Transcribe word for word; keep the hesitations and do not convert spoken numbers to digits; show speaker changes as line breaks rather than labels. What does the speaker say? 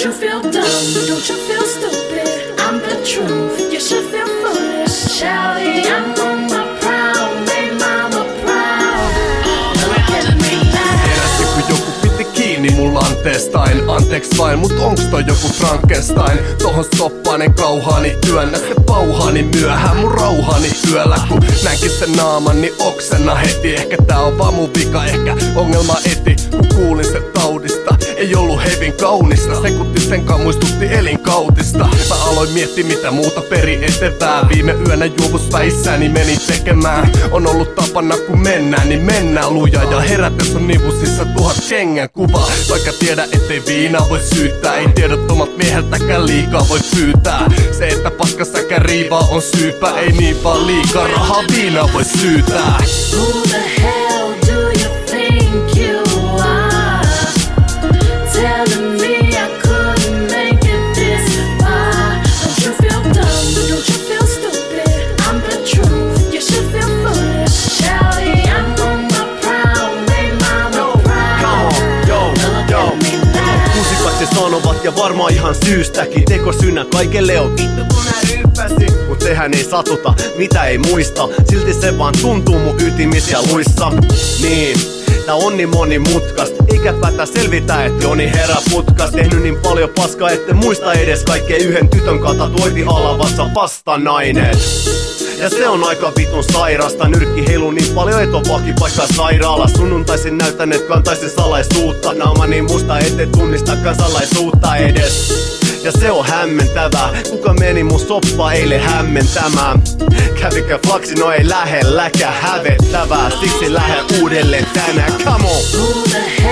you feel dumb? Don't you feel stupid? I'm the truth. You should feel foolish. Shouty, I'm on my prowl. Make mama proud. Look at me now.
Tiedätkö, kun joku piti kiinni mulla anteestain? Anteeks vain, mut onks toi joku Frankenstein? Tohon soppaanen kauhaani, työnnä se pauhaani. Myöhään mun rauhani yöllä, kun näinkin sen naaman, niin oksenna heti. Ehkä tää on vaan mun vika, ehkä ongelma eti. Kun kuulin sen taudista, ei ollu hevin kaunista. Sekunti senkaan muistutti elinkautista. Mä aloin miettiä mitä muuta peri etevää. Viime yönä juovusväissäni menin tekemään. On ollut tapana kun mennään, niin mennään luja. Ja herätys on nivusissa tuhat kengän kuva. Vaikka tiedä ettei viinaa voi syyttää. Ei tiedottomat mieheltäkään liikaa voi pyytää. Se että paskasäkä riivaa on syypä. Ei niin vaan liikaa rahaa viinaa voi syytää.
Who the hell do you think you are? Telling me I couldn't make it this far. Don't you feel dumb? Don't you feel stupid? I'm the truth. You should feel foolish. Shouty, I'm on my prowl. Make mama proud. Look at me now.
Musikat sanovat ja varmaan ihan syystäkin. Teko syynä kaikelle on vittu kun nää ryppäsi. Mut sehän ei satuta, mitä ei muista. Silti se vaan tuntuu mun ytimis ja luissa. Niin, tää on niin monimutkast. Eikä päätä selvitä, et Joni herää putkas. Tehnyt niin paljon paskaa, ette muista edes kaikkea. Yhden tytön katatoiti alavassa vasta nainen. Ja se on aika vitun sairasta. Nyrkki heilu niin paljon, et on vakipaikka sairaala. Sunnuntaisin näytän, et kantaisin salaisuutta. Naama niin musta, ette tunnista kansalaisuutta edes. Ja se on hämmentävää. Kuka meni mun soppaa eilen hämmentämään? Kävikö flaksi, no ei lähelläkään hävettävää. Siksi lähde uudelleen tänään, come on.
Who the